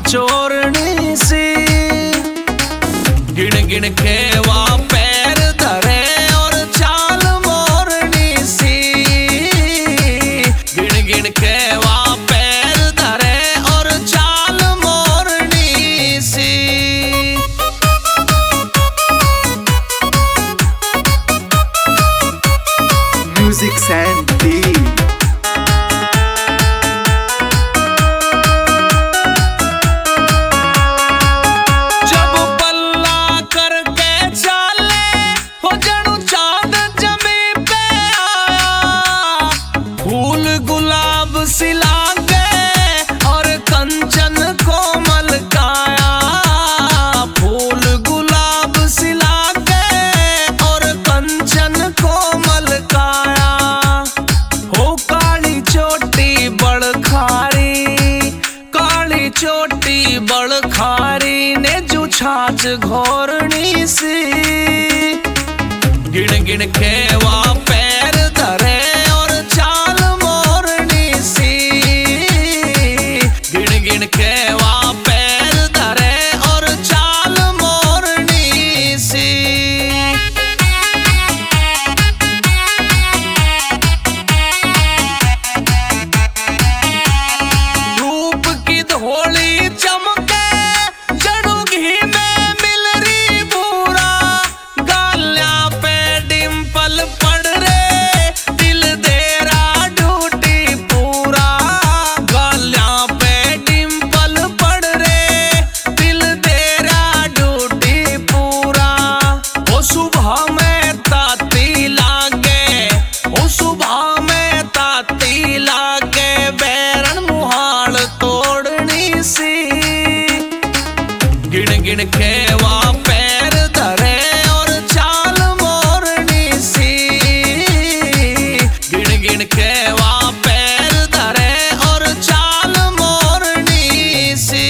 चोरनी सी। गिन गिन के वा पैर धरे और चाल मोरनी सी। गिन गिन के वा पैर धरे और चाल मोरनी सी। म्यूजिक सैंडी चोटी बड़ खारी ने जू छाछ घोरनी सी। गिन गिन के वा पैर धरे और चाल मोरनी सी। गिन गिन के वा पैर धरे और चाल मोरनी सी। होली चमके जड़ू घी में मिलरी बूरा। गाल्या पे डिंपल पड़ रे दिल देरा ड्यूटी पूरा। गाल्या पे डिंपल पड़ रे दिल देरा ड्यूटी पूरा। ओ सुबह में ताती लागे, ओ सुबह में ताती लागे बैरन मुहाल तोड़ सी। गिन गिन के वा पैर धरे और चाल मोरनी सी। गिन गिन के वा पैर धरे और चाल मोरनी सी।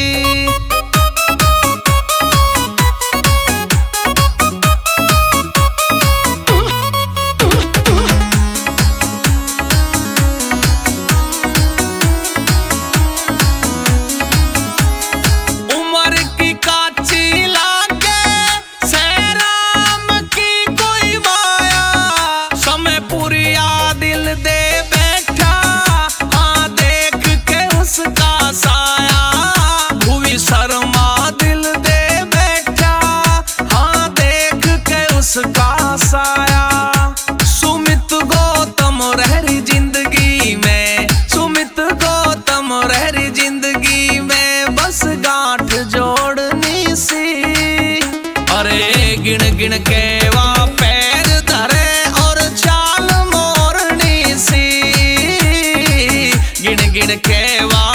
साया सुमित गौतम रहरी जिंदगी में, सुमित गौतम रहरी जिंदगी में बस गांठ जोड़नी सी। अरे गिन गिन के वा पैर धरे और चाल मोरनी सी। गिन गिन के वा